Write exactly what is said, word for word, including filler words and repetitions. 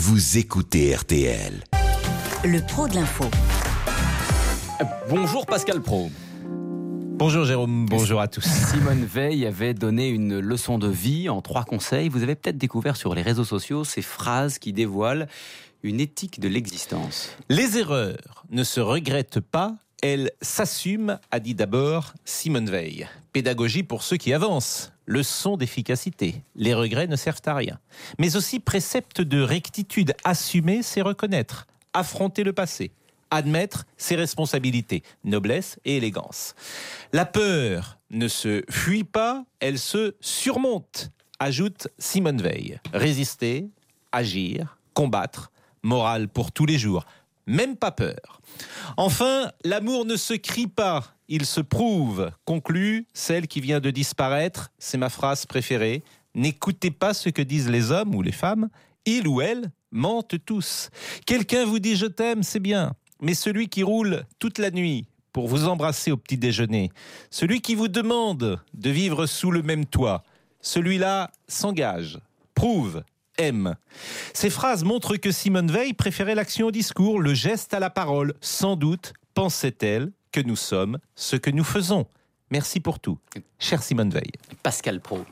vous écoutez R T L. Le Pro de l'info. Bonjour Pascal Pro. Bonjour Jérôme, bonjour à tous. Simone Veil avait donné une leçon de vie en trois conseils. Vous avez peut-être découvert sur les réseaux sociaux ces phrases qui dévoilent une éthique de l'existence. Les erreurs ne se regrettent pas, elles s'assument, a dit d'abord Simone Veil. Pédagogie pour ceux qui avancent, leçon d'efficacité. Les regrets ne servent à rien. Mais aussi précepte de rectitude. Assumer, c'est reconnaître. Affronter le passé. Admettre ses responsabilités, noblesse et élégance. La peur ne se fuit pas, elle se surmonte, ajoute Simone Veil. Résister, agir, combattre, morale pour tous les jours, même pas peur. Enfin, l'amour ne se crie pas, il se prouve, conclut celle qui vient de disparaître, c'est ma phrase préférée. N'écoutez pas ce que disent les hommes ou les femmes, ils ou elles mentent tous. Quelqu'un vous dit je t'aime, c'est bien. Mais celui qui roule toute la nuit pour vous embrasser au petit déjeuner, celui qui vous demande de vivre sous le même toit, celui-là s'engage, prouve, aime. Ces phrases montrent que Simone Veil préférait l'action au discours, le geste à la parole. Sans doute pensait-elle que nous sommes ce que nous faisons. Merci pour tout, chère Simone Veil. Pascal Pro.